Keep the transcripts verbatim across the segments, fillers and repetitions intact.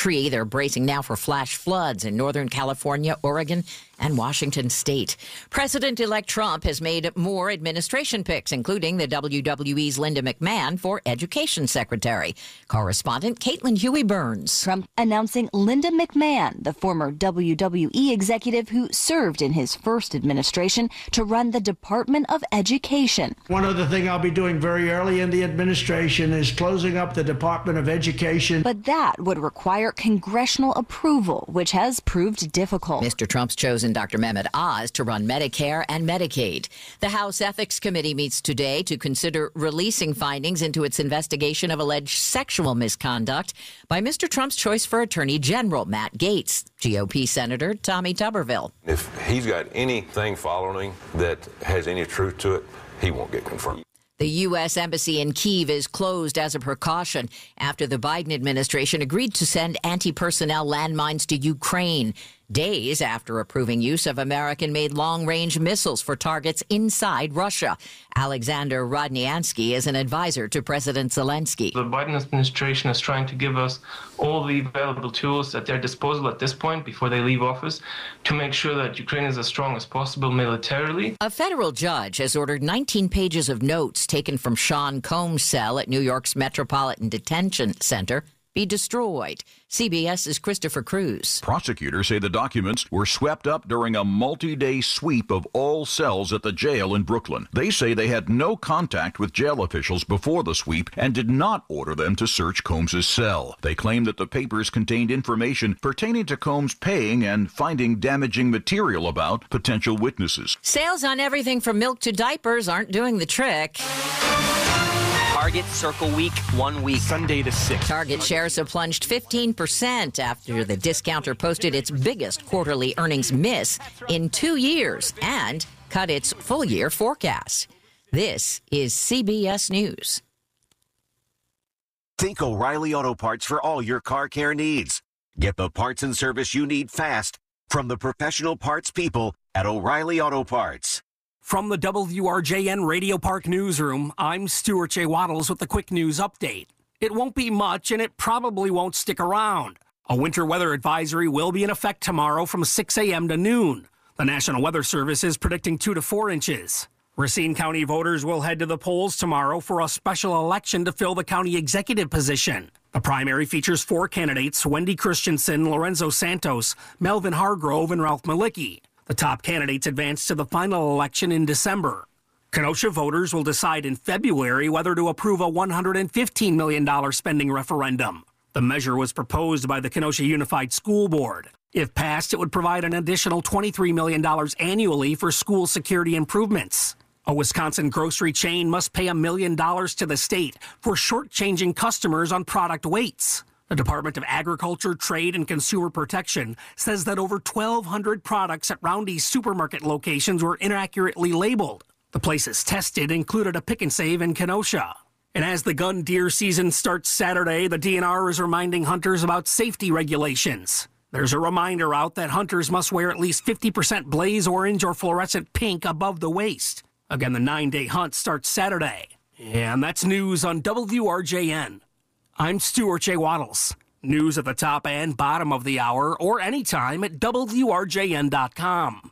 tree. They're bracing now for flash floods in Northern California, Oregon, and Washington State. President-elect Trump has made more administration picks, including the W W E's Linda McMahon for Education Secretary. Correspondent Caitlin Huey-Burns. Trump announcing Linda McMahon, the former W W E executive who served in his first administration, to run the Department of Education. One other thing I'll be doing very early in the administration is closing up the Department of Education. But that would require congressional approval, which has proved difficult. Mister Trump's chosen Doctor Mehmet Oz to run Medicare and Medicaid. The House Ethics Committee meets today to consider releasing findings into its investigation of alleged sexual misconduct by Mister Trump's choice for Attorney General Matt Gaetz. G O P Senator Tommy Tuberville. If he's got anything following that has any truth to it, he won't get confirmed. The U S. Embassy in Kyiv is closed as a precaution after the Biden administration agreed to send anti-personnel landmines to Ukraine, days after approving use of American-made long-range missiles for targets inside Russia. Alexander Rodnyansky is an advisor to President Zelensky. The Biden administration is trying to give us all the available tools at their disposal at this point before they leave office to make sure that Ukraine is as strong as possible militarily. A federal judge has ordered nineteen pages of notes taken from Sean Combs' cell at New York's Metropolitan Detention Center be destroyed. CBS's Christopher Cruz. Prosecutors say the documents were swept up during a multi-day sweep of all cells at the jail in Brooklyn. They say they had no contact with jail officials before the sweep and did not order them to search Combs' cell. They claim that the papers contained information pertaining to Combs paying and finding damaging material about potential witnesses. Sales on everything from milk to diapers aren't doing the trick. Target Circle Week, one week, Sunday to six. Target shares have plunged fifteen percent after the discounter posted its biggest quarterly earnings miss in two years and cut its full-year forecast. This is C B S News. Think O'Reilly Auto Parts for all your car care needs. Get the parts and service you need fast from the professional parts people at O'Reilly Auto Parts. From the W R J N Radio Park Newsroom, I'm Stuart J. Waddles with the quick news update. It won't be much, and it probably won't stick around. A winter weather advisory will be in effect tomorrow from six a.m. to noon. The National Weather Service is predicting two to four inches. Racine County voters will head to the polls tomorrow for a special election to fill the county executive position. The primary features four candidates: Wendy Christensen, Lorenzo Santos, Melvin Hargrove, and Ralph Malicki. The top candidates advance to the final election in December. Kenosha voters will decide in February whether to approve a one hundred fifteen million dollars spending referendum. The measure was proposed by the Kenosha Unified School Board. If passed, it would provide an additional twenty-three million dollars annually for school security improvements. A Wisconsin grocery chain must pay a million dollars to the state for shortchanging customers on product weights. The Department of Agriculture, Trade, and Consumer Protection says that over twelve hundred products at Roundy's supermarket locations were inaccurately labeled. The places tested included a Pick and Save in Kenosha. And as the gun deer season starts Saturday, the D N R is reminding hunters about safety regulations. There's a reminder out that hunters must wear at least fifty percent blaze orange or fluorescent pink above the waist. Again, the nine-day hunt starts Saturday. And that's news on W R J N. I'm Stuart J. Waddles. News at the top and bottom of the hour or anytime at W R J N dot com.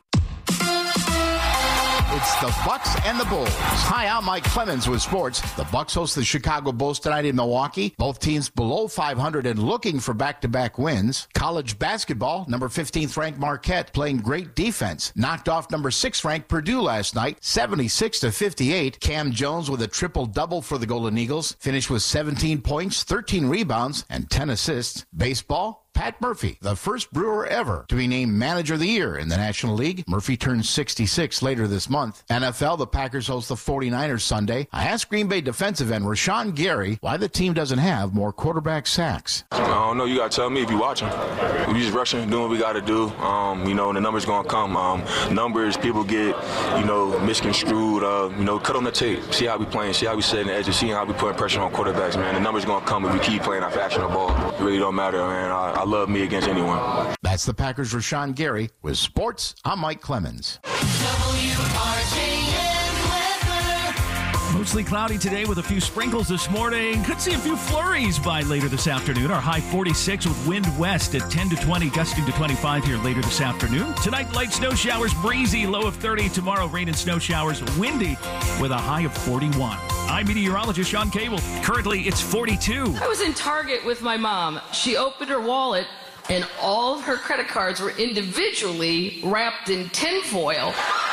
It's the Bucks and the Bulls. Hi, I'm Mike Clemens with sports. The Bucks host the Chicago Bulls tonight in Milwaukee. Both teams below five hundred and looking for back-to-back wins. College basketball, number fifteenth ranked Marquette playing great defense. Knocked off number six ranked Purdue last night, seventy-six to fifty-eight. Cam Jones with a triple-double for the Golden Eagles. Finished with seventeen points, thirteen rebounds, and ten assists. Baseball, Pat Murphy, the first Brewer ever to be named Manager of the Year in the National League. Murphy turns sixty-six later this month. N F L, the Packers host the forty-niners Sunday. I asked Green Bay defensive end Rashawn Gary why the team doesn't have more quarterback sacks. I don't know. You got to tell me if you're watching. We just rushing, doing what we got to do. Um, you know, the numbers going to come. Um, numbers, people get, you know, misconstrued. Uh, you know, cut on the tape. See how we playing. See how we setting the edges. See how we putting pressure on quarterbacks, man. The numbers going to come if we keep playing our fashion of ball. It really don't matter, man. I, I love me against anyone. That's the Packers' Rashawn Gary. With sports, I'm Mike Clemens. W R J N weather. Mostly cloudy today with a few sprinkles this morning. Could see a few flurries by later this afternoon. Our high forty-six with wind west at ten to twenty, gusting to twenty-five here later this afternoon. Tonight, light snow showers, breezy, low of thirty. Tomorrow, rain and snow showers, windy with a high of forty-one. I'm meteorologist Sean Cable. Currently, it's forty-two. I was in Target with my mom. She opened her wallet, and all of her credit cards were individually wrapped in tinfoil.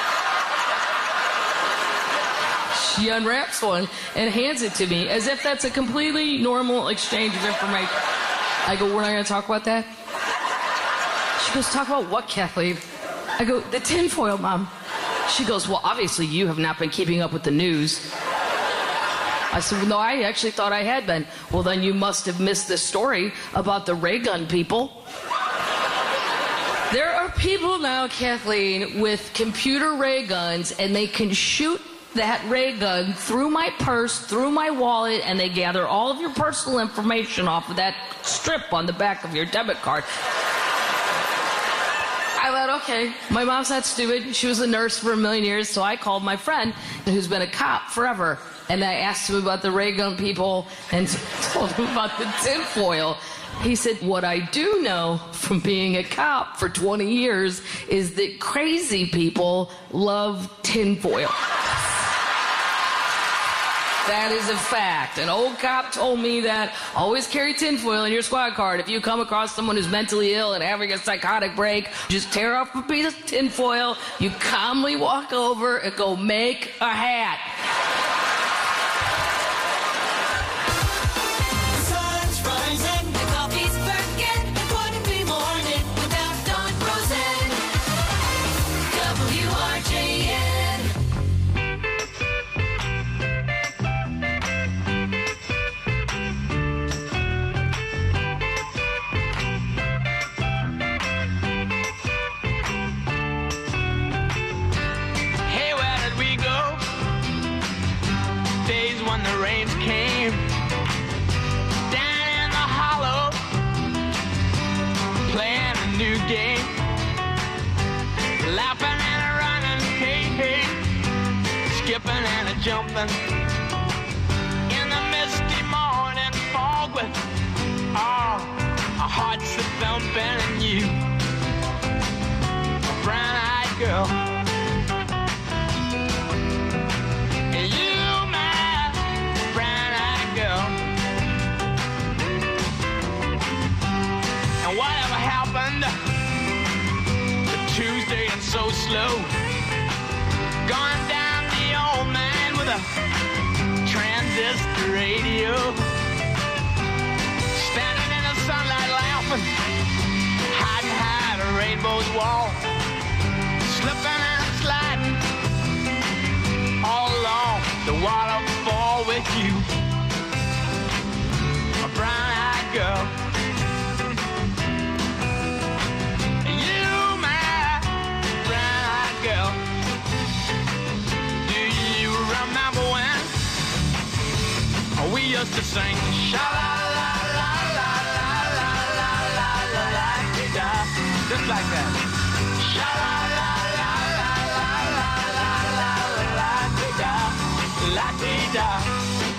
She unwraps one and hands it to me as if that's a completely normal exchange of information. I go, we're not going to talk about that? She goes, talk about what, Kathleen? I go, the tinfoil, Mom. She goes, well, obviously you have not been keeping up with the news. I said, well, no, I actually thought I had been. Well, then you must have missed this story about the ray gun people. There are people now, Kathleen, with computer ray guns, and they can shoot that ray gun through my purse, through my wallet, and they gather all of your personal information off of that strip on the back of your debit card. I thought, okay, my mom's not stupid. She was a nurse for a million years, so I called my friend who's been a cop forever, and I asked him about the ray gun people and told him about the tinfoil. He said, what I do know from being a cop for twenty years is that crazy people love tinfoil. That is a fact. An old cop told me that. Always carry tinfoil in your squad card. If you come across someone who's mentally ill and having a psychotic break, just tear off a piece of tinfoil, you calmly walk over and go make a hat. Jumping in the misty morning fog with all our hearts are thumping and you, a brown-eyed girl, and you, my brown-eyed girl, and whatever happened to Tuesday and so slow, going down the old man with a transistor radio, standing in the sunlight laughing, hiding behind a rainbow's wall, slipping and sliding all along the waterfall with you, a brown-eyed girl. You, my brown-eyed girl. Remember when we used to sing sha la la la la la la la la la la da, just like that. Sha la la la la la la la la la da, la da.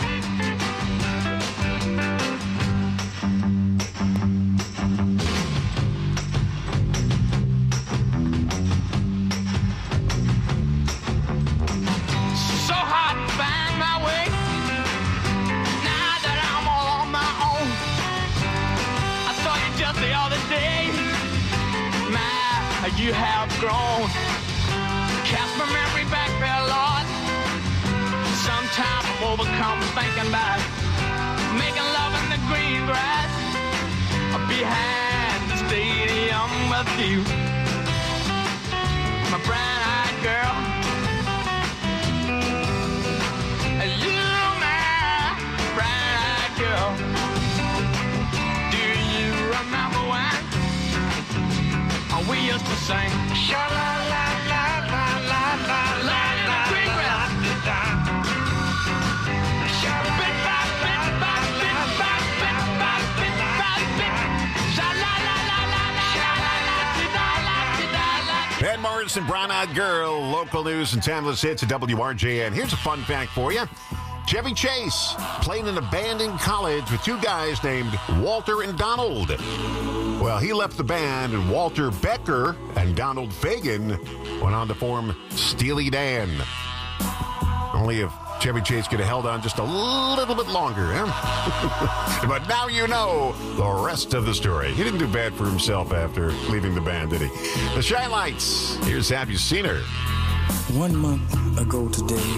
You have grown, cast my memory back there, Lord. Sometimes I'm overcome thinking about making love in the green grass behind the stadium with you, my brown-eyed girl. You, my brown-eyed girl. Do you remember when we used to sing sha la la la la la la la la green grass. Sha la la la la la la la. Van Morrison, Brown Eyed Girl, local news and timeless hits at W R J N. Here's a fun fact for you. Chevy Chase played in a band in college with two guys named Walter and Donald. Well, he left the band, and Walter Becker and Donald Fagen went on to form Steely Dan. Only if Chevy Chase could have held on just a little bit longer, huh? But now you know the rest of the story. He didn't do bad for himself after leaving the band, did he? The Shy Lights. Here's Have You Seen Her? One month ago today,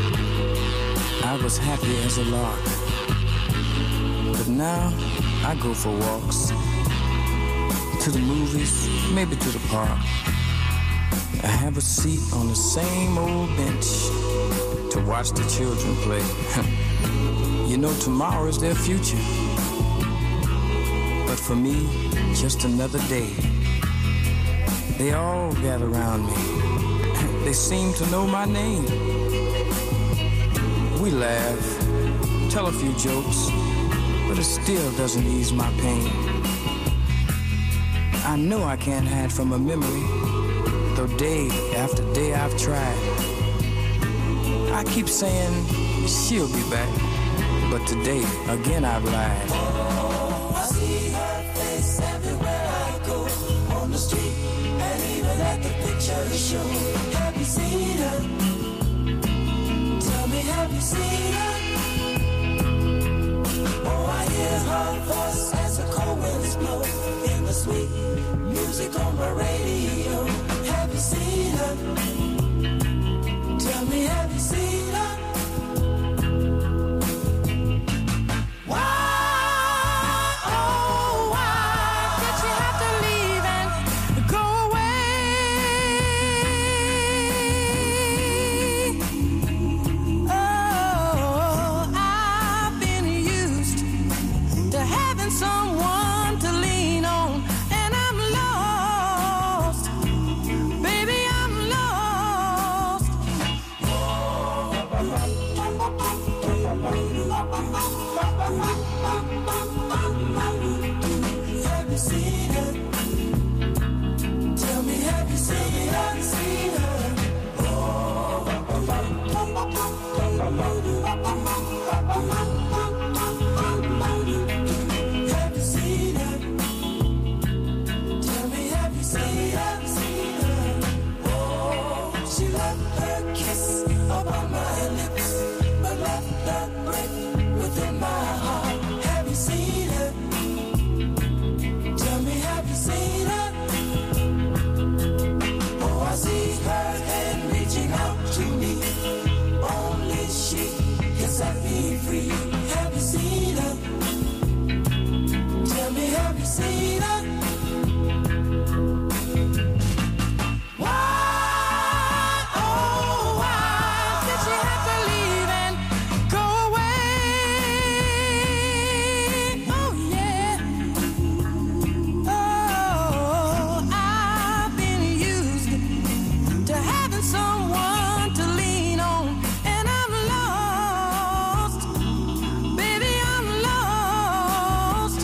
I was happy as a lark. But now I go for walks. To the movies, maybe to the park. I have a seat on the same old bench to watch the children play. You know, tomorrow is their future. But for me, just another day. They all gather around me. They seem to know my name. We laugh, tell a few jokes, but it still doesn't ease my pain. I know I can't hide from a memory, though day after day I've tried. I keep saying she'll be back, but today again I've lied. Oh, I see her face everywhere I go, on the street and even at the picture show. Have you seen her? Tell me, have you seen her? Oh, I hear her voice as the cold winds blow in the sweet music on my radio. Have you seen her? Tell me, have you seen her? Why, oh, why did you have to leave and go away? Oh, I've been used to having someone to lean on, and I'm lost. Baby, I'm lost. Have you seen her? Tell me, have you seen her? Seen her? Have you seen her? Tell me, have you seen her? Seen her? Oh, she left her kiss upon my lips, but left that break within my heart. Have you seen her? Tell me, have you seen her? Oh, I see her hand reaching out to me. Only she can set me free. Have you seen her? Tell me, have you seen her? Why, oh, why did she have to leave and go away? Oh, yeah. Oh, I've been used to having someone to lean on, and I'm lost. Baby, I'm lost.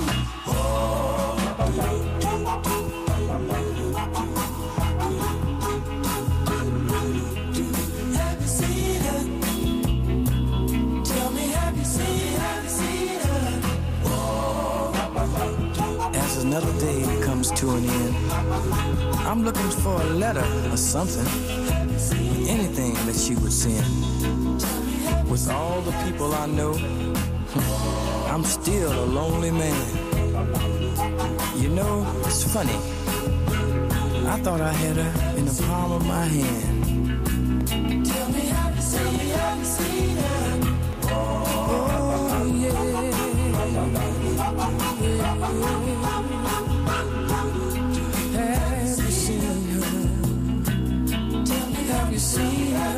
Have you seen her? Tell me, have you seen her? Seen her? As another day comes to an end, I'm looking for a letter or something, anything that she would send. With all the people I know, I'm still a lonely man. You know, it's funny. I thought I had her in the palm of my hand. Tell me, have you seen her? Have you seen her? Oh, yeah. Have you seen her? Tell me, Have you seen her?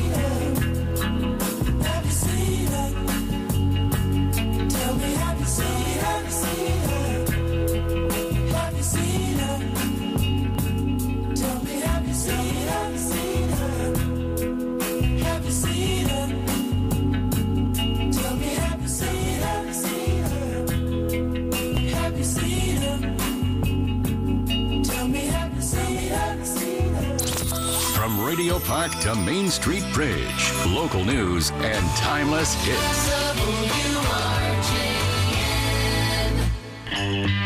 have you seen her? Tell me, have you seen her? Have you seen her? Tell me, have you seen her? Seen her? Have you seen her? Radio Park to Main Street Bridge. Local news and timeless hits. W R J N.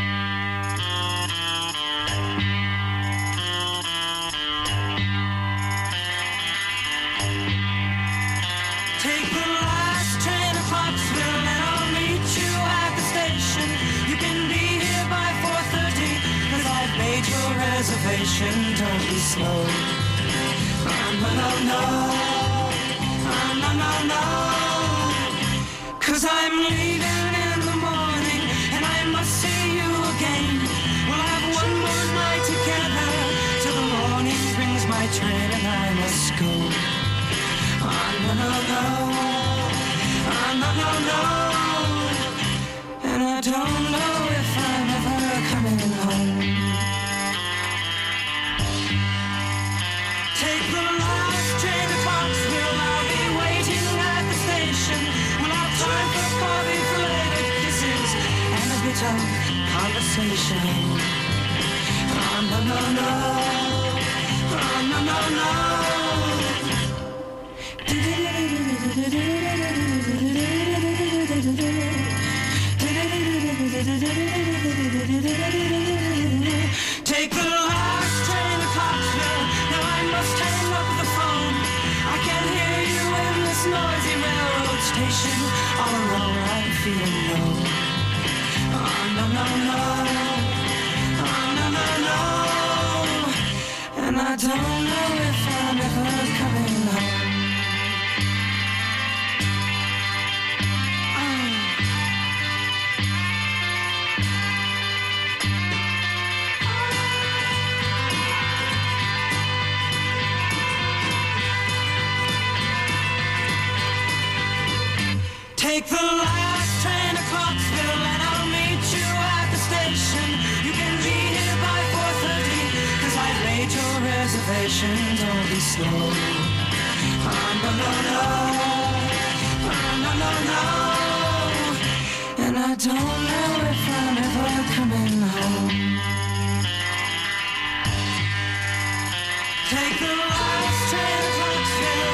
Take the last train to Clarksville and I'll meet you at the station. You can be here by four thirty, cause I've made your reservation. Don't be slow. Oh, no, no, no. Oh, no, no, no. Cause I'm leaving in the morning and I must see you again. We'll have one more night together till the morning brings my train and I must go. Oh, no, no, no. Oh, no, no, no. And I don't know if I'm ever coming home. Take the last train to Clarksville. I'll be waiting at the station. We'll have time for coffee, flavoured kisses, and a bit of conversation. Oh, no, no, no. Oh, no, no, no. Take the last train to Clarksville. Now I must hang up the phone. I can hear you in this noisy railroad station. All alone I'm feeling low. Oh, no, no, no. Oh, no, no, no. And I don't know if I'm ever coming home. Take the last train to Clarksville and I'll meet you at the station. You can be here by four thirty, cause I've made your reservation. Don't be slow. Oh, no, no, no. Oh, no, no, no. And I don't know if I'm ever coming home. Take the last train to Clarksville.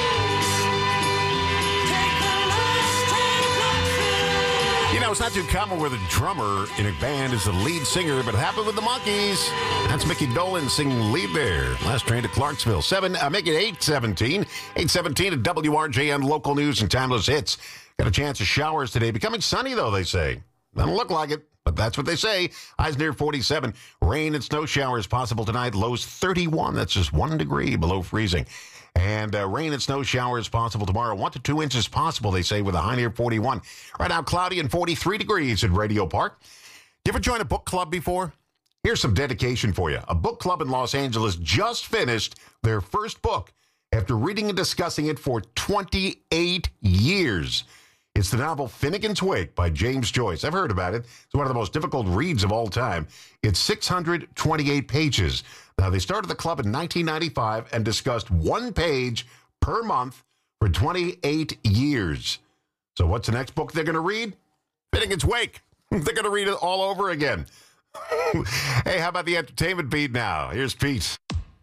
It's not too common where the drummer in a band is the lead singer, but it happened with the Monkees. That's Mickey Dolenz singing lead there. Last train to Clarksville. Seven, uh, make it eight seventeen. eight seventeen at W R J N local news and timeless hits. Got a chance of showers today. Becoming sunny, though, they say. Doesn't look like it, but that's what they say. Highs near forty-seven. Rain and snow showers possible tonight. Lows thirty-one. That's just one degree below freezing. And uh, rain and snow showers possible tomorrow. One to two inches possible, they say, with a high near forty-one. Right now, cloudy and forty-three degrees at Radio Park. You ever join a book club before? Here's some dedication for you. A book club in Los Angeles just finished their first book after reading and discussing it for twenty-eight years. It's the novel Finnegan's Wake by James Joyce. I've heard about it. It's one of the most difficult reads of all time. It's six hundred twenty-eight pages. Now, they started the club in nineteen ninety-five and discussed one page per month for twenty-eight years. So what's the next book they're going to read? Finnegan's Wake. They're going to read it all over again. Hey, how about the entertainment beat now? Here's Pete.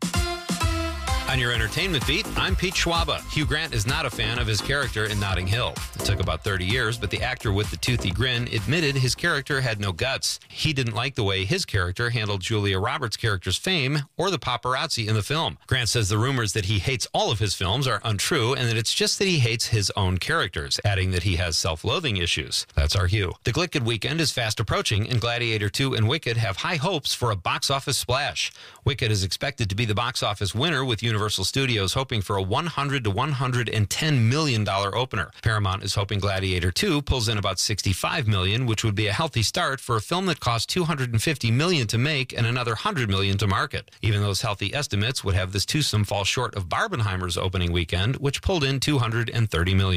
On your entertainment beat, I'm Pete Schwaba. Hugh Grant is not a fan of his character in Notting Hill. It took about thirty years, but the actor with the toothy grin admitted his character had no guts. He didn't like the way his character handled Julia Roberts' character's fame or the paparazzi in the film. Grant says the rumors that he hates all of his films are untrue and that it's just that he hates his own characters, adding that he has self-loathing issues. That's our Hugh. The Glicked weekend is fast approaching, and Gladiator two and Wicked have high hopes for a box office splash. Wicked is expected to be the box office winner, with Universal Studios hoping for a one hundred to one hundred ten million dollars opener. Paramount is hoping Gladiator two pulls in about sixty-five million dollars, which would be a healthy start for a film that cost two hundred fifty million dollars to make and another one hundred million dollars to market. Even those healthy estimates would have this twosome fall short of Barbenheimer's opening weekend, which pulled in two hundred thirty million dollars.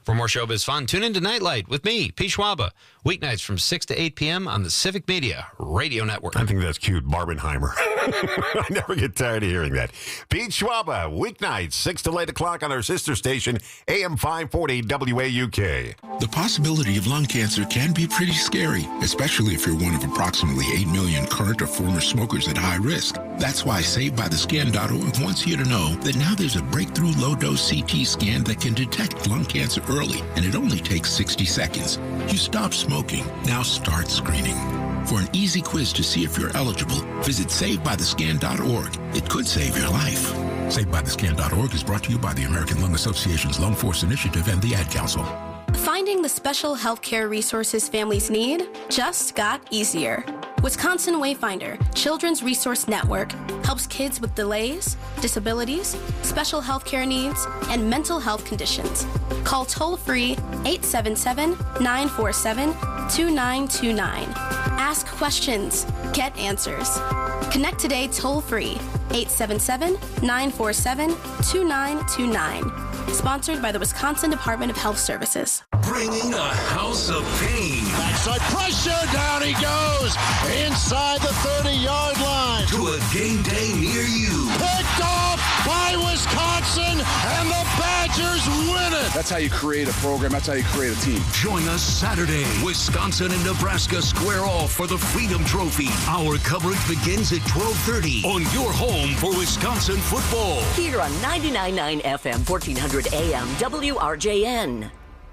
For more showbiz fun, tune in to Nightlight with me, Pete Schwaba, weeknights from six to eight p.m. on the Civic Media Radio Network. I think that's cute, Barbenheimer. I never get tired of hearing that. Pete Schwaba, weeknights, six to eight o'clock on our sister station, A M five forty W A U K. The possibility of lung cancer can be pretty scary, especially if you're one of approximately eight million current or former smokers at high risk. That's why Saved By The Scan dot org wants you to know that now there's a breakthrough low-dose C T scan that can detect lung cancer early, and it only takes sixty seconds. You stop smoking, now start screening. For an easy quiz to see if you're eligible, visit Saved By The Scan dot org. It could save your life. Saved By The Scan dot org is brought to you by the American Lung Association's Lung Force Initiative and the Ad Council. Finding the special healthcare resources families need just got easier. Wisconsin Wayfinder Children's Resource Network helps kids with delays, disabilities, special healthcare needs, and mental health conditions. Call toll-free eight seven seven, nine four seven, two nine two nine. Ask questions. Get answers. Connect today toll-free eight seven seven, nine four seven, two nine two nine. Sponsored by the Wisconsin Department of Health Services. Bringing a house of pain. Backside pressure, down he goes. Inside the thirty-yard line. To a game day near you. Picked off by Wisconsin, and the Badgers win it. That's how you create a program. That's how you create a team. Join us Saturday. Wisconsin and Nebraska square off for the Freedom Trophy. Our coverage begins at twelve thirty on your home for Wisconsin football. Here on ninety-nine point nine F M, fourteen hundred A M, W R J N.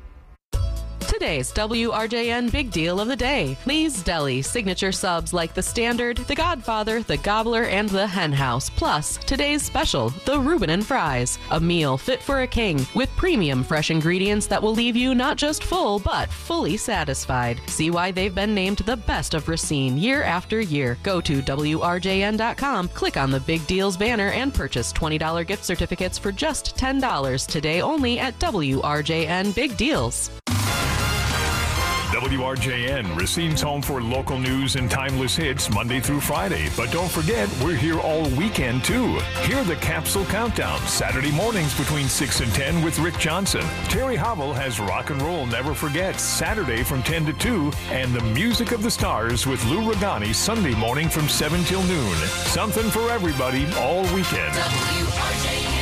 Today's W R J N Big Deal of the Day. Lee's Deli, signature subs like the Standard, the Godfather, the Gobbler, and the Hen House. Plus, today's special, the Reuben and Fries. A meal fit for a king with premium fresh ingredients that will leave you not just full, but fully satisfied. See why they've been named the best of Racine year after year. Go to W R J N dot com, click on the Big Deals banner, and purchase twenty dollars gift certificates for just ten dollars today only at W R J N Big Deals. W R J N, Racine's home for local news and timeless hits Monday through Friday. But don't forget, we're here all weekend, too. Hear the Capsule Countdown, Saturday mornings between six and ten with Rick Johnson. Terry Hobble has Rock and Roll Never Forget, Saturday from ten to two, and the Music of the Stars with Lou Regani, Sunday morning from seven till noon. Something for everybody all weekend. W R J N.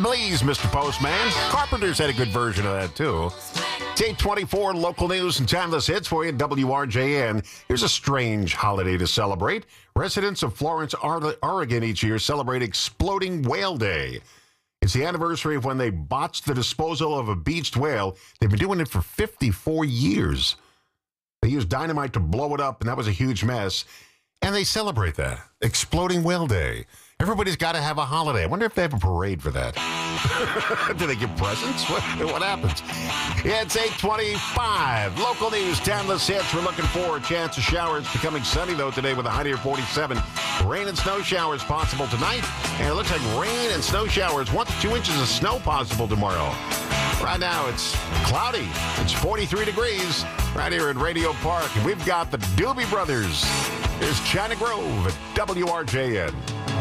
Please, Mister Postman. Carpenters had a good version of that, too. It's eight twenty-four, local news and timeless hits for you at W R J N. Here's a strange holiday to celebrate. Residents of Florence, Oregon each year celebrate Exploding Whale Day. It's the anniversary of when they botched the disposal of a beached whale. They've been doing it for fifty-four years. They used dynamite to blow it up, and that was a huge mess. And they celebrate that. Exploding Whale Day. Everybody's got to have a holiday. I wonder if they have a parade for that. Do they give presents? What, what happens? Yeah, it's eight twenty-five. Local news, timeless hits. We're looking for a chance of showers. Becoming sunny, though, today with a high near forty-seven. Rain and snow showers possible tonight. And it looks like rain and snow showers. One to two inches of snow possible tomorrow. Right now, it's cloudy. It's forty-three degrees right here at Radio Park. And we've got the Doobie Brothers. Here's China Grove at W R J N.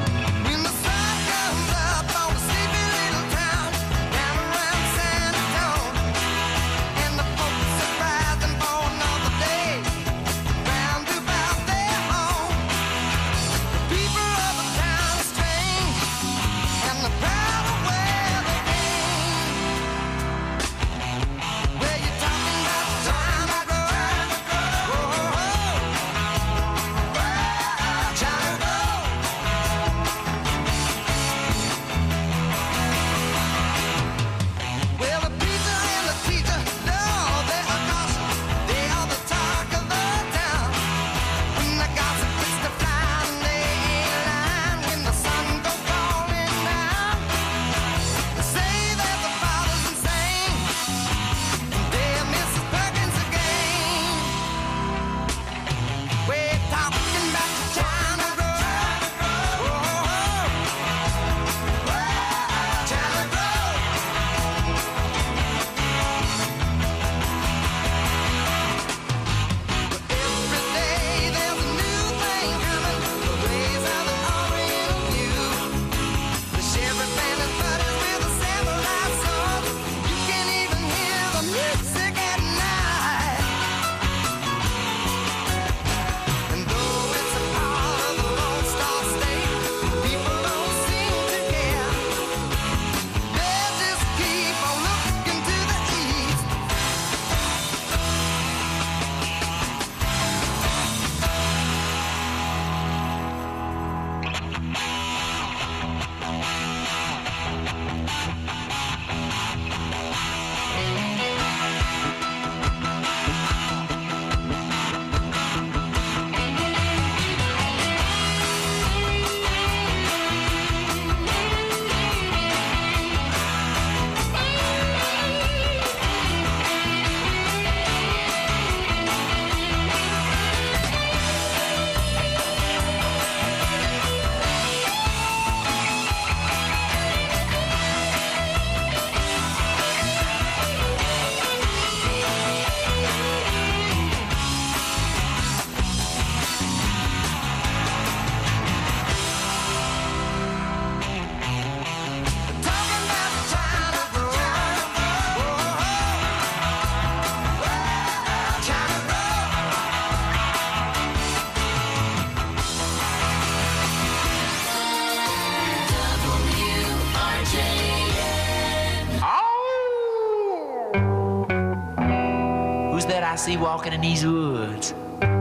I see walking in these woods?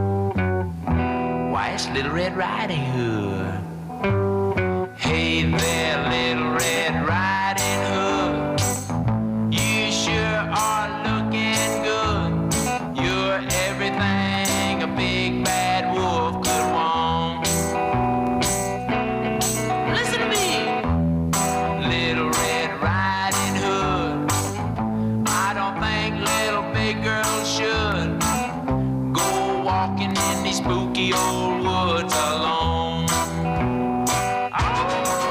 Why, it's Little Red Riding Hood. Hey there, Little Red Riding Hood. You sure are looking good. You're everything a big bad wolf could want. Listen to me, Little Red Riding Hood. I don't think little big girls should go walking in these spooky old woods alone. Oh,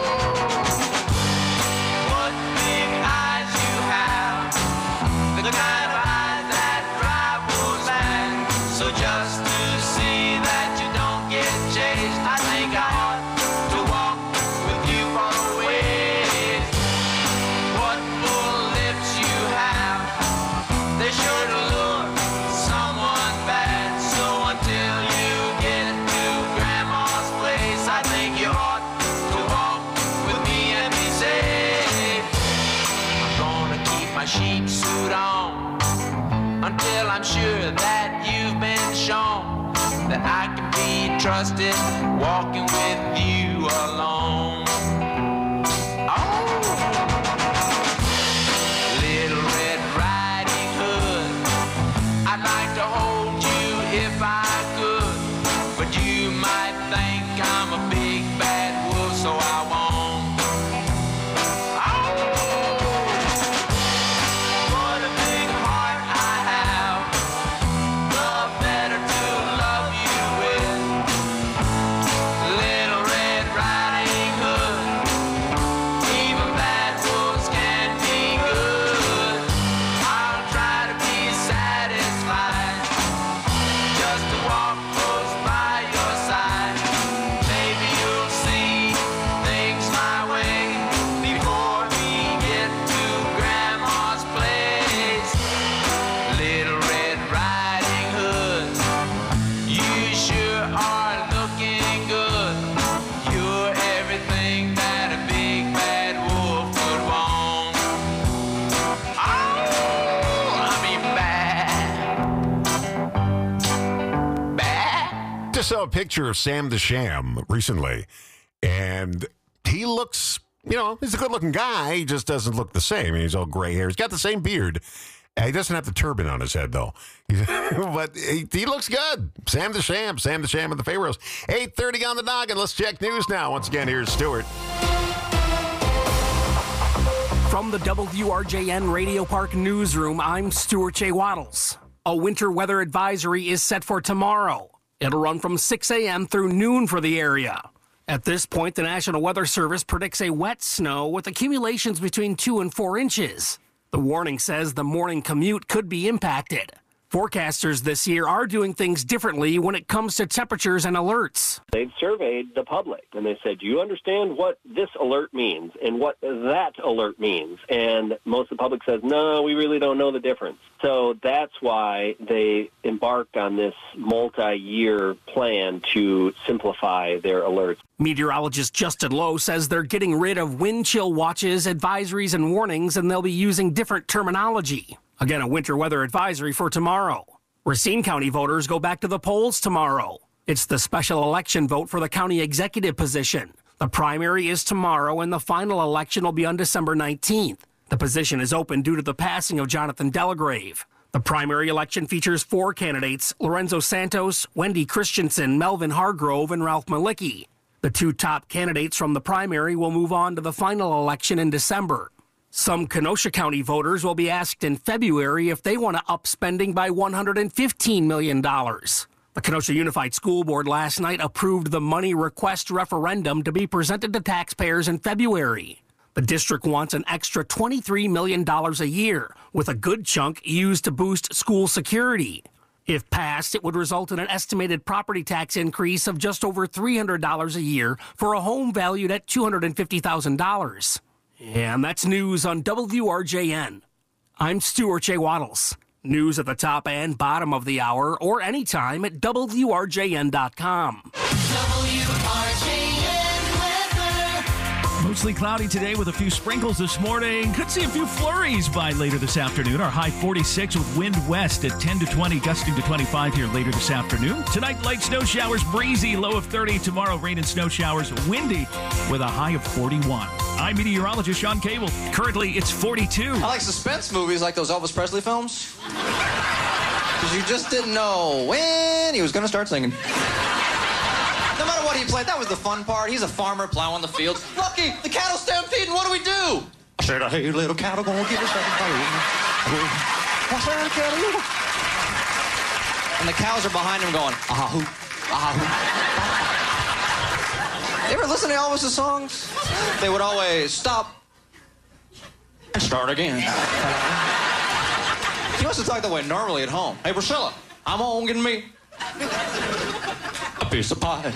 what big eyes you have, the kind of eyes that drive wolves mad. So just to see that you don't get chased, I think I ought to walk with you for a ways. What full lips you have, they sure to lure someone bad. So until you get to Grandma's that I can be trusted walking with you alone. Oh, Little Red Riding Hood, I'd like to hold you if I could, but you might think I'm a big bad wolf, so I won't. Saw a picture of Sam the Sham recently, and he looks, you know, he's a good-looking guy. He just doesn't look the same. He's all gray hair. He's got the same beard. Uh, he doesn't have the turban on his head, though. But he, he looks good. Sam the Sham. Sam the Sham and the Pharaohs. eight thirty on the noggin. Let's check news now. Once again, here's Stuart. From the W R J N Radio Park Newsroom, I'm Stuart J. Waddles. A winter weather advisory is set for tomorrow. It'll run from six a.m. through noon for the area. At this point, the National Weather Service predicts a wet snow with accumulations between two and four inches. The warning says the morning commute could be impacted. Forecasters this year are doing things differently when it comes to temperatures and alerts. They've surveyed the public, and they said, do you understand what this alert means and what that alert means? And most of the public says, no, we really don't know the difference. So that's why they embarked on this multi-year plan to simplify their alerts. Meteorologist Justin Lowe says they're getting rid of wind chill watches, advisories, and warnings, and they'll be using different terminology. Again, a winter weather advisory for tomorrow. Racine County voters go back to the polls tomorrow. It's the special election vote for the county executive position. The primary is tomorrow, and the final election will be on December nineteenth. The position is open due to the passing of Jonathan Delagrave. The primary election features four candidates: Lorenzo Santos, Wendy Christensen, Melvin Hargrove, and Ralph Malicki. The two top candidates from the primary will move on to the final election in December. Some Kenosha County voters will be asked in February if they want to up spending by one hundred fifteen million dollars. The Kenosha Unified School Board last night approved the money request referendum to be presented to taxpayers in February. The district wants an extra twenty-three million dollars a year, with a good chunk used to boost school security. If passed, it would result in an estimated property tax increase of just over three hundred dollars a year for a home valued at two hundred fifty thousand dollars. And that's news on W R J N. I'm Stuart J. Waddles. News at the top and bottom of the hour or anytime at W R J N dot com. W R J N weather. Mostly cloudy today with a few sprinkles this morning. Could see a few flurries by later this afternoon. Our high forty-six with wind west at ten to twenty, gusting to twenty-five here later this afternoon. Tonight, light snow showers, breezy, low of thirty. Tomorrow, rain and snow showers, windy with a high of forty-one. I'm meteorologist Sean Cable. Currently, it's forty-two. I like suspense movies like those Elvis Presley films. Because you just didn't know when he was going to start singing. No matter what he played, that was the fun part. He's a farmer plowing the fields. Lucky, the cattle stampeding, what do we do? I said, hey, little cattle, gonna give us something. I said, cattle. And the cows are behind him going, ah-hoo, ah-hoo. You ever listen to Elvis' songs? They would always stop and start again. He must have talked that way normally at home. Hey, Priscilla, I'm on getting me a piece of pie.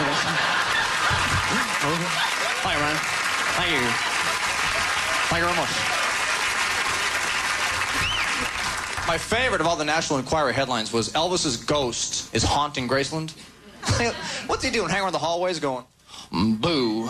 Thank you, man. Thank you. Thank you very much. My favorite of all the National Enquirer headlines was Elvis's ghost is haunting Graceland. What's he doing? Hanging around the hallways going, boo.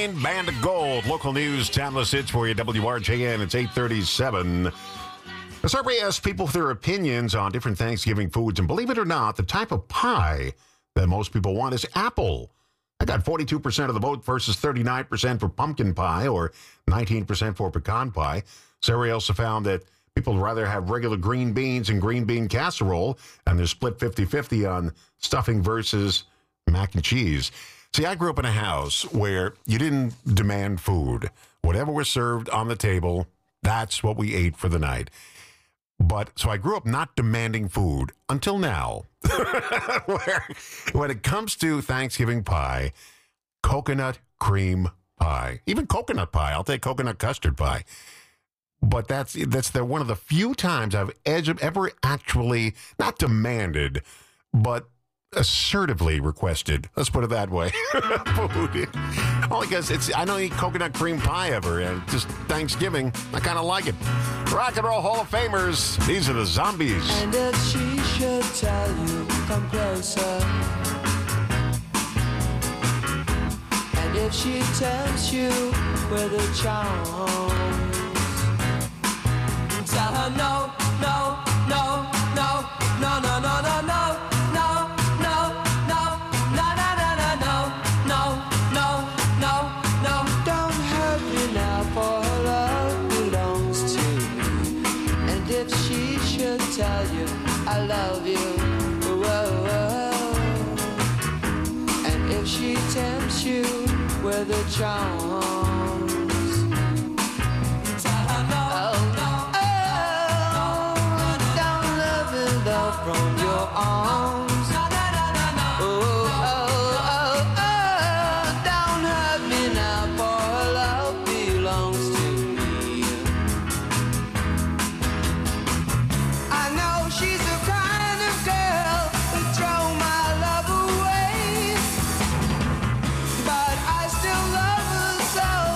nine, Band of Gold. Local news, timeless hits for you, W R J N. It's eight thirty-seven. The survey asked people their opinions on different Thanksgiving foods, and believe it or not, the type of pie that most people want is apple. I got forty-two percent of the vote versus thirty-nine percent for pumpkin pie or nineteen percent for pecan pie. Survey also found that people would rather have regular green beans and green bean casserole, and they're split fifty-fifty on stuffing versus mac and cheese. See, I grew up in a house where you didn't demand food. Whatever was served on the table, that's what we ate for the night. But so I grew up not demanding food until now, where when it comes to Thanksgiving pie, coconut cream pie, even coconut pie, I'll take coconut custard pie. But that's that's the one of the few times I've ever actually not demanded, but assertively requested. Let's put it that way. Food. Only because it's I don't eat coconut cream pie ever, and just Thanksgiving, I kind of like it. Rock and Roll Hall of Famers. These are the Zombies. And if she should tell you, come closer. And if she tempts you with a charm, tell her no, no, no, no, no, no, no, no, no. Tell you I love you, whoa, whoa. And if she tempts you with her charms, tell her no, no, oh, no, don't love it up from your arms. Oh, oh, oh, oh, don't hurt me now, for her love belongs to me. She's the kind of girl who throw my love away, but I still love her so.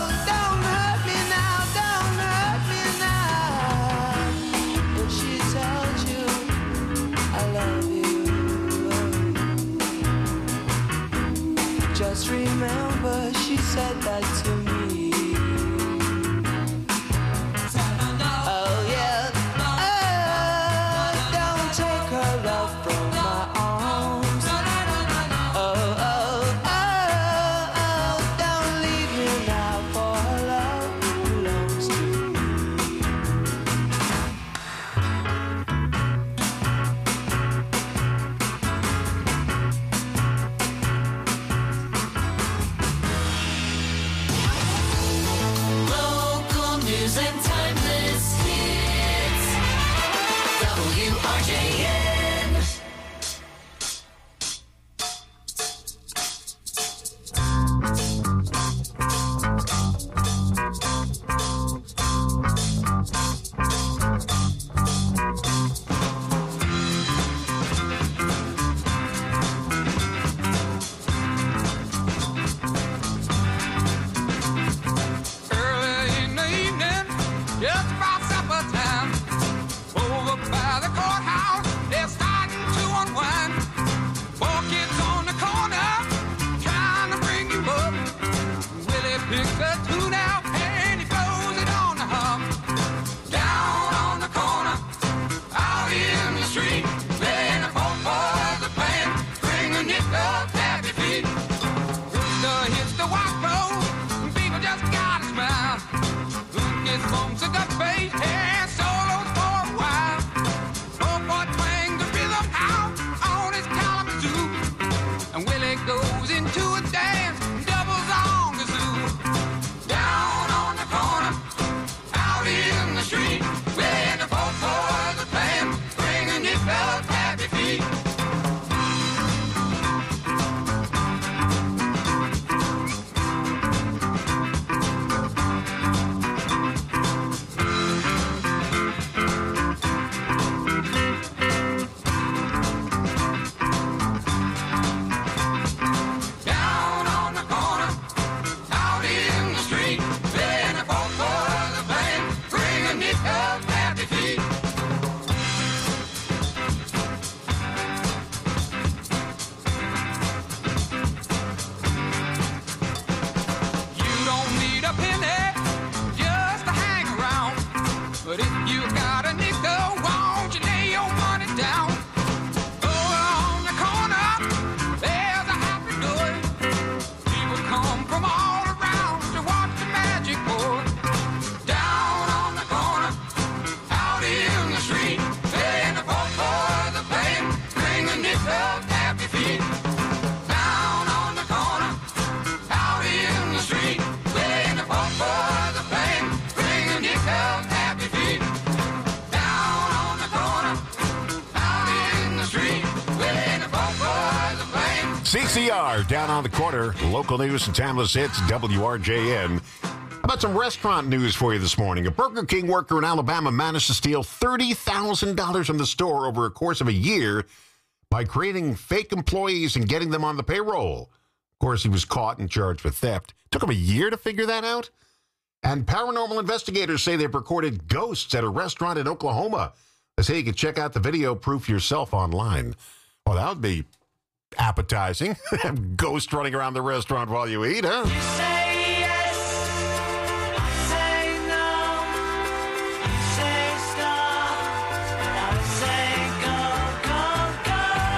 need a penny just to hang around. But if you got a nickel, won't you lay your money down? Over on the corner, there's a happy door. People come from all around to watch the magic board. Down on the corner, out in the street, playing the folk for the fame, bring a nickel, tap your feet. Down on the corner, out in the street, playing the folk for the fame, bring a nickel, tap your feet. Down on the corner, out in the street, playing the folk for the fame. C C R, down on the corner, local news and timeless hits, W R J N. How about some restaurant news for you this morning? A Burger King worker in Alabama managed to steal thirty thousand dollars from the store over a course of a year by creating fake employees and getting them on the payroll. Of course, he was caught and charged with theft. Took him a year to figure that out. And paranormal investigators say they've recorded ghosts at a restaurant in Oklahoma. They say you can check out the video proof yourself online. Well, that would be appetizing. Have ghosts running around the restaurant while you eat, huh? Say yes, I say no. You say stop, and I say go, go, go.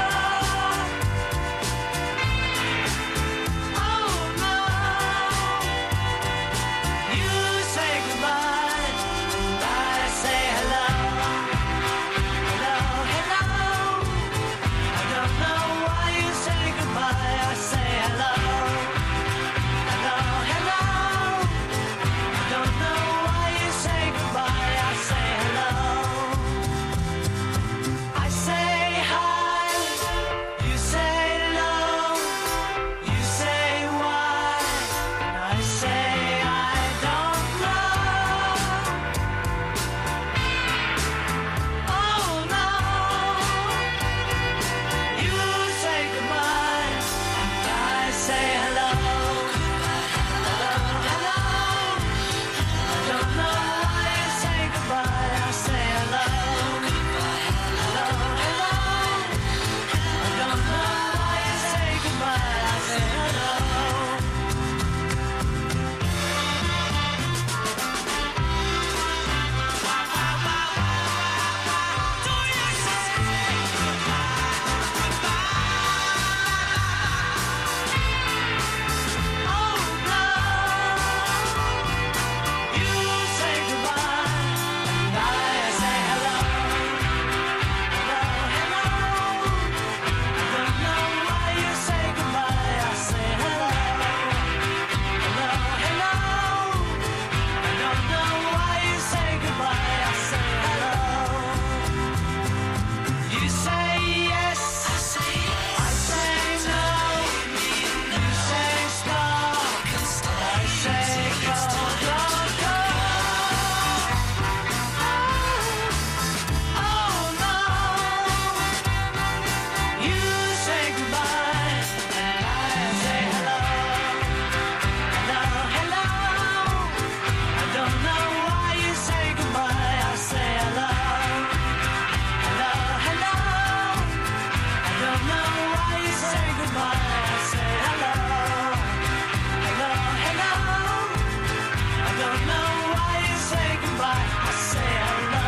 Oh no, you say goodbye, and I say hello, hello, hello. I don't know why you say goodbye. I say hello. Hello, hello. I don't know why you say goodbye. I say hello. I say hi. You say no. You say why. And I say I don't know. Oh no. You say goodbye. And I say hello. Hello, hello. I don't know why you say goodbye. I say hello. Hello, hello. I don't know why you say goodbye. I say hello. You say yes, I say I say no. You say stop, I say go, go, go. Oh no, you say goodbye, and I say hello, hello, hello. I don't know why you say goodbye. I say hello. Hello, hello. I don't know why you say goodbye. I say hello. Hello, hello. I don't know why you say goodbye. I say hello.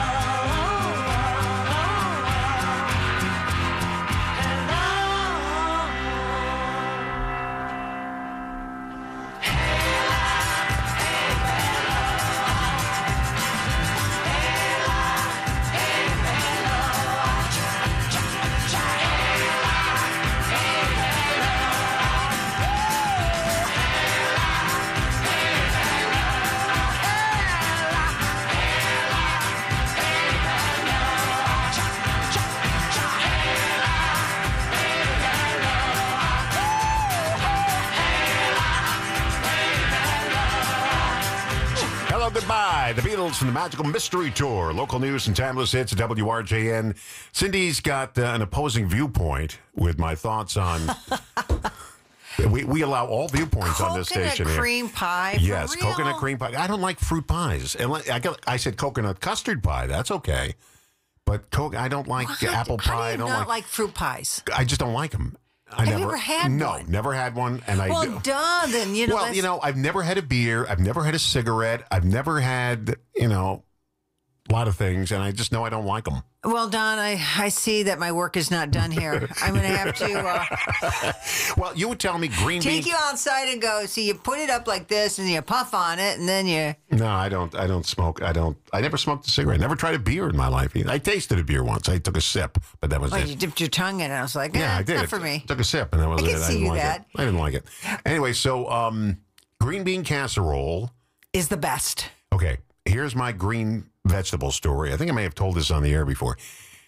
Hello, goodbye. The Beatles from the Magical Mystery Tour. Local news and timeless hits at W R J N. Cindy's got uh, an opposing viewpoint with my thoughts on. we, we allow all viewpoints on this station. Coconut here. cream pie. For Yes, real? coconut cream pie. I don't like fruit pies. And like- I, got, I said coconut custard pie. That's okay. But co- I don't like What? apple How pie. do you I don't not like, like fruit pies? I just don't like them. I Have never, you ever had no, one? never had one, and I Well, do. duh, then, you know. Well, that's- you know, I've never had a beer. I've never had a cigarette. I've never had, you know, a lot of things, and I just know I don't like them. Well, Don, I, I see that my work is not done here. I'm going to have to uh, Well, you would tell me green take bean. you outside and go. See, you put it up like this, and you puff on it, and then you. No, I don't. I don't smoke. I don't. I never smoked a cigarette. Never tried a beer in my life. I tasted a beer once. I took a sip, but that was Well, it. you dipped your tongue in it. I was like, eh, Yeah, I it's did. not for me. Took a sip, and that was I it. can I see didn't you like that. it. I didn't like it. Anyway, so um, green bean casserole is the best. Okay, here's my green vegetable story. I think I may have told this on the air before.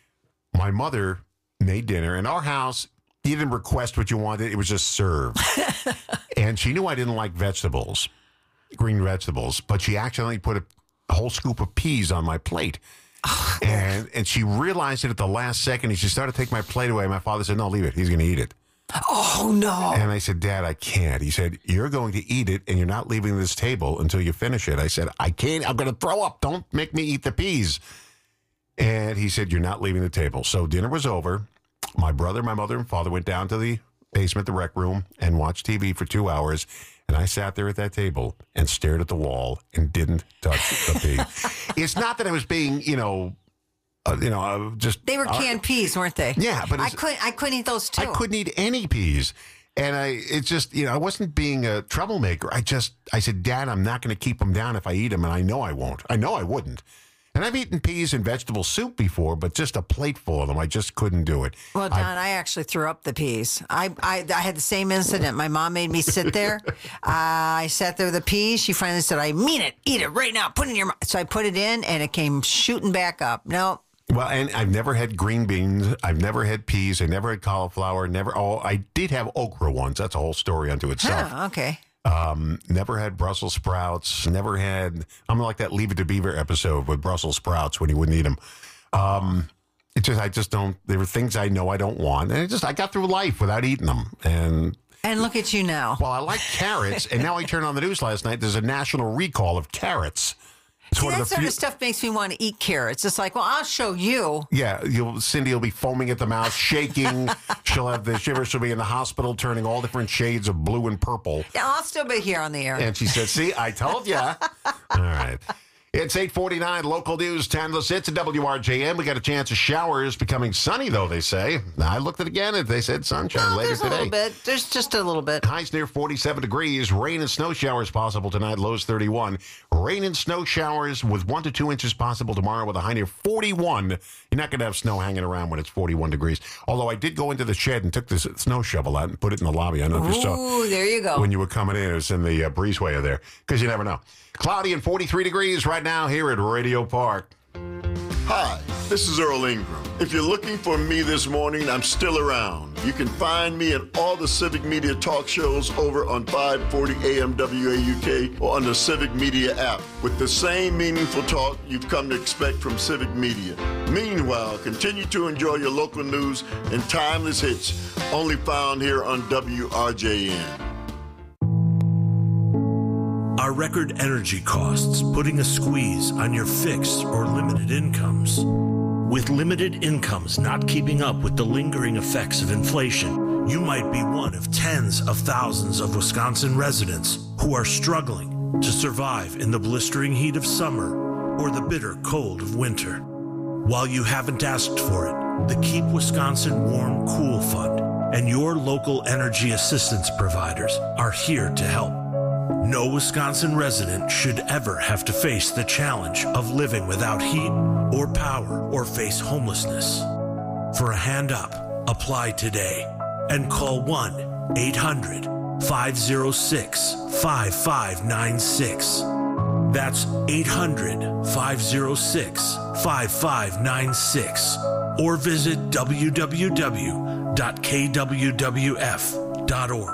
My mother made dinner in our house. You didn't request what you wanted; it was just served. And she knew I didn't like vegetables, green vegetables, but she accidentally put a, a whole scoop of peas on my plate. and and she realized it at the last second, and she started to take my plate away. My father said, "No, leave it. He's going to eat it." Oh, no. And I said, "Dad, I can't." He said, "You're going to eat it, and you're not leaving this table until you finish it." I said, "I can't. I'm going to throw up. Don't make me eat the peas." And he said, "You're not leaving the table." So dinner was over. My brother, my mother, and father went down to the basement, the rec room, and watched T V for two hours. And I sat there at that table and stared at the wall and didn't touch the pea. It's not that I was being, you know, uh, you know, uh, just They were canned uh, peas, weren't they? Yeah, but I it's- couldn't. I couldn't eat those too. I couldn't eat any peas. And I, it's just, you know, I wasn't being a troublemaker. I just, I said, "Dad, I'm not going to keep them down if I eat them." And I know I won't. I know I wouldn't. And I've eaten peas and vegetable soup before, but just a plate full of them, I just couldn't do it. Well, Don, I- I, actually threw up the peas. I, I I had the same incident. My mom made me sit there. uh, I sat there with the peas. She finally said, "I mean it. Eat it right now. Put it in your mouth." So I put it in, and it came shooting back up. No. Well, and I've never had green beans. I've never had peas. I never had cauliflower. Never. Oh, I did have okra once. That's a whole story unto itself. Huh, okay. Um, never had Brussels sprouts. Never had. I'm like that Leave It to Beaver episode with Brussels sprouts when he wouldn't eat them. Um, it just, I just don't. There were things I know I don't want, and it just, I got through life without eating them. And And look at you now. well, I like carrots, and now I turned on the news last night. There's a national recall of carrots. It's See, one that of the sort few- of stuff makes me want to eat carrots. It's like, well, I'll show you. Yeah, you'll, Cindy will be foaming at the mouth, shaking. She'll have the shivers. She'll be in the hospital, turning all different shades of blue and purple. Yeah, I'll still be here on the air. And she said, "See, I told ya." All right. It's eight forty-nine, local news, Timeless Hits at W R J M. We got a chance of showers becoming sunny, though, they say. Now, I looked at it again, and they said sunshine No, later there's a today. little bit. There's just a little bit. Highs near forty-seven degrees. Rain and snow showers possible tonight. Lows thirty-one. Rain and snow showers with one to two inches possible tomorrow with a high near forty-one. You're not going to have snow hanging around when it's forty-one degrees. Although I did go into the shed and took this snow shovel out and put it in the lobby. I don't know if you saw. Ooh, there you go. When you were coming in, it was in the uh, breezeway there, because you never know. Cloudy and forty-three degrees right now here at Radio Park. Hi, this is Earl Ingram. If you're looking for me this morning, I'm still around. You can find me at all the Civic Media talk shows over on five forty A M W A U K or on the Civic Media app with the same meaningful talk you've come to expect from Civic Media. Meanwhile, continue to enjoy your local news and timeless hits only found here on W R J N. Are record energy costs putting a squeeze on your fixed or limited incomes? With limited incomes not keeping up with the lingering effects of inflation, you might be one of tens of thousands of Wisconsin residents who are struggling to survive in the blistering heat of summer or the bitter cold of winter. While you haven't asked for it, the Keep Wisconsin Warm Cool Fund and your local energy assistance providers are here to help. No Wisconsin resident should ever have to face the challenge of living without heat or power or face homelessness. For a hand up, apply today and call one eight hundred five oh six five five nine six. That's eight hundred five oh six five five nine six or visit w w w dot k w w f dot org.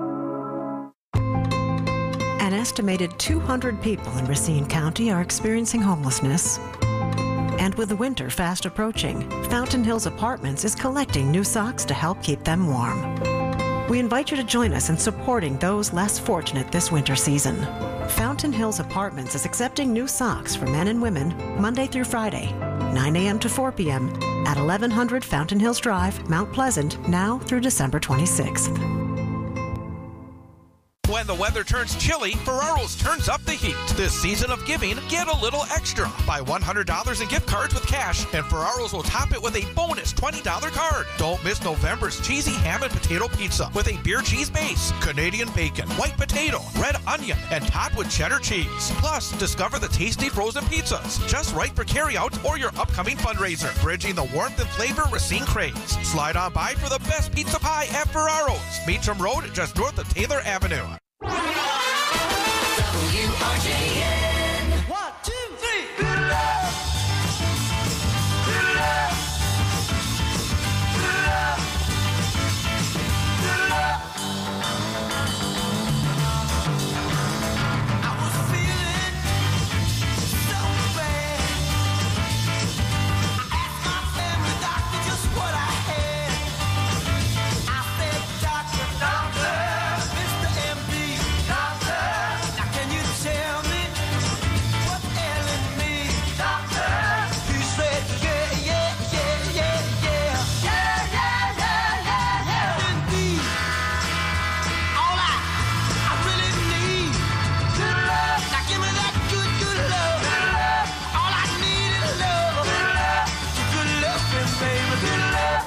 An estimated two hundred people in Racine County are experiencing homelessness. And with the winter fast approaching, Fountain Hills Apartments is collecting new socks to help keep them warm. We invite you to join us in supporting those less fortunate this winter season. Fountain Hills Apartments is accepting new socks for men and women Monday through Friday, nine a.m. to four p.m. at eleven hundred Fountain Hills Drive, Mount Pleasant, now through December twenty-sixth. When the weather turns chilly, Ferraro's turns up the heat. This season of giving, get a little extra. Buy one hundred dollars in gift cards with cash, and Ferraro's will top it with a bonus twenty dollars card. Don't miss November's cheesy ham and potato pizza with a beer cheese base, Canadian bacon, white potato, red onion, and topped with cheddar cheese. Plus, discover the tasty frozen pizzas, just right for carryout or your upcoming fundraiser, bridging the warmth and flavor Racine craves. Slide on by for the best pizza pie at Ferraro's, Beecham Road, just north of Taylor Avenue. W R J N. One, two, three. Good love. Good love. Good love. Good love. I was feeling so bad. I asked my family doctor just what I had. I said, doctor, doctor, Mister M D. Now can you tell me what's ailing me, doctor? He said, yeah, yeah, yeah, yeah, yeah. Yeah, yeah, yeah, yeah, yeah. Indeed. All I, I really need, good love. Now give me that good, good love. Good love. All I need is love. Good love. Good love, baby. Good love.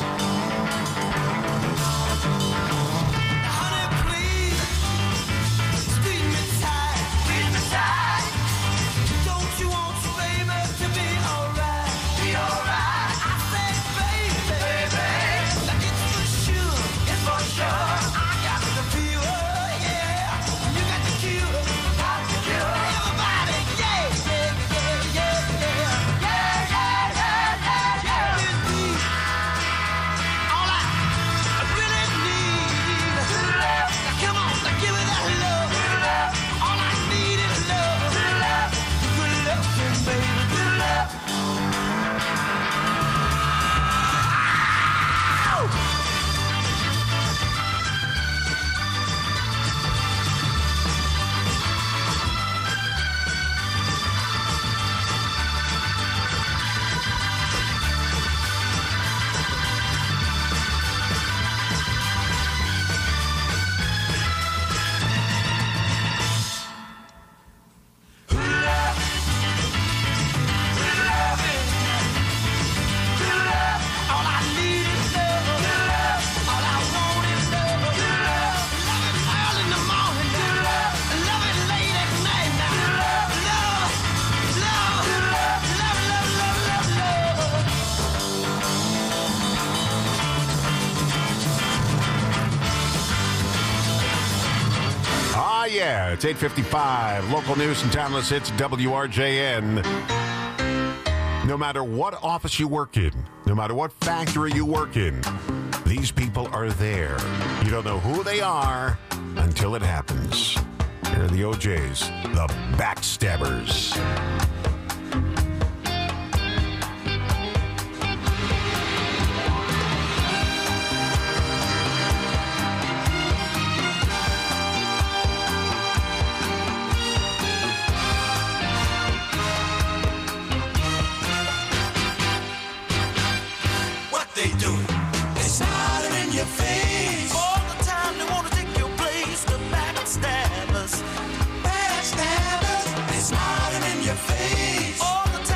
Now, honey, please. Squeeze me tight, squeeze me tight. Don't you want your baby to be alright? Be alright. I said, baby, baby. Like it's for sure, it's for sure. I got the fever, yeah. You got the cure, got the cure. Everybody, yeah, yeah, yeah, yeah, yeah. Yeah, yeah, yeah, yeah, yeah. Indeed. All I, I really need is love. Now come on, now give me that love. All I need is love. Good love. Good love, baby. Good love. All I need is love. Good love. All I want is love. Good love. Love it early in the morning. Good love. Love it late at night. Now. Good love. Love. Love. Good love. Love, love, love, love, love. Ah, yeah, it's eight fifty-five. Local news and timeless hits, W R J N. No matter what office you work in, no matter what factory you work in, these people are there. You don't know who they are until it happens. Here are the O Js, the Backstabbers. What they doing? They smiling in your face. All the time they want to take your place. The backstabbers. Backstabbers. They smiling in your face. All the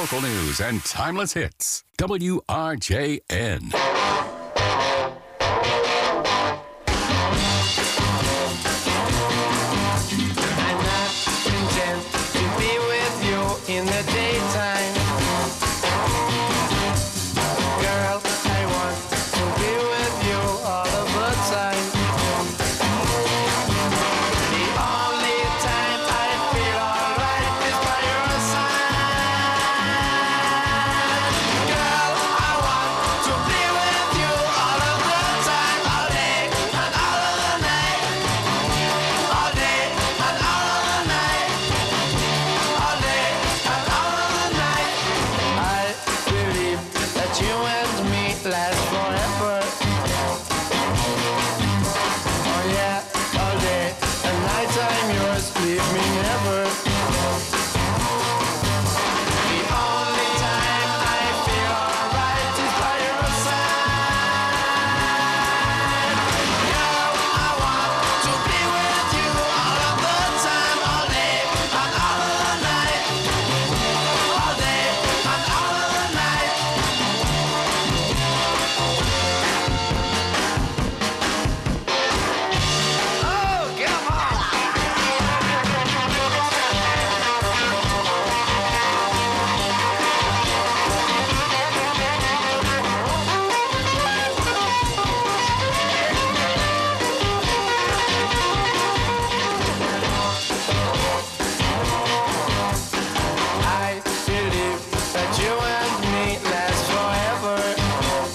local news and timeless hits. W R J N. In the daytime